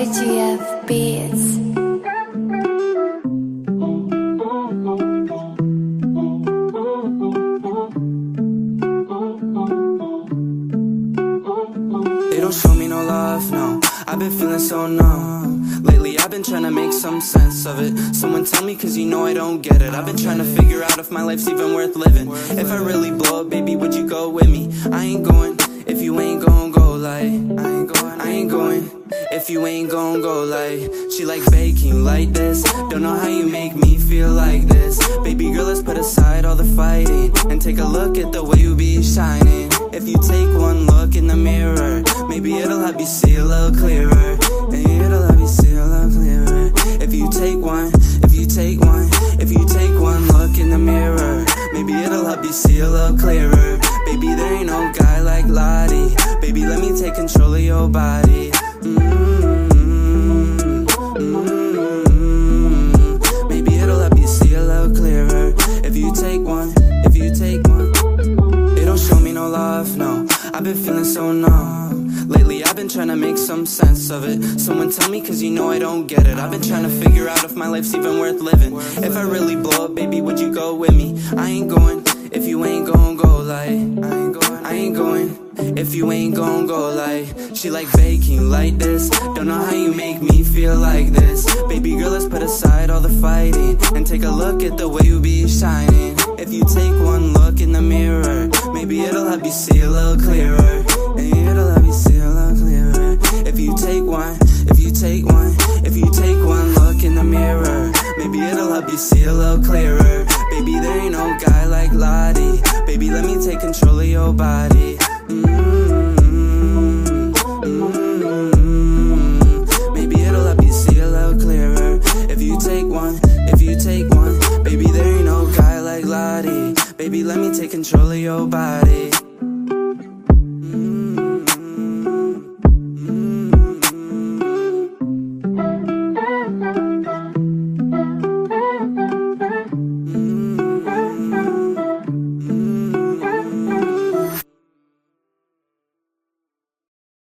GF Beats. They don't show me no love, no. I've been feeling so numb. Lately I've been trying to make some sense of it. Someone tell me, cause you know I don't get it. I've been trying to figure out if my life's even worth living. If I really blow up, baby, would you go with me? I ain't going, if you ain't gon' go like I ain't going, if you ain't gon' go like. She like baking like this. Don't know how you make me feel like this. Baby girl, let's put aside all the fighting and take a look at the way you be shining. If you take one look in the mirror, maybe it'll help you see a little clearer. Maybe it'll help you see a little clearer. If you take one, if you take one, if you take one look in the mirror, maybe it'll help you see a little clearer. Baby, there ain't no guy like Lottie. Baby, let me take control of your body. Maybe it'll help you see a little clearer. If you take one, if you take one. They don't show me no love, no. I've been feeling so numb. Lately I've been trying to make some sense of it. Someone tell me, cause you know I don't get it. I've been trying to figure out if my life's even worth living. If I really blow up, baby, would you go with me? I ain't going, if you ain't gon' go like I ain't going, if you ain't gon' go like. She like baking like this. Don't know how you make me feel like this. Baby girl, let's put aside all the fighting and take a look at the way you be shining. If you take one look in the mirror, maybe it'll help you see a little clearer. Maybe it'll help you see a little clearer. If you take one, if you take one, if you take one look in the mirror, maybe it'll help you see a little clearer. Baby, there ain't no guy like Lottie. Baby, let me take control of your body. Maybe it'll help you see a little clearer. If you take one, if you take one, baby, there ain't no guy like Lottie. Baby, let me take control of your body.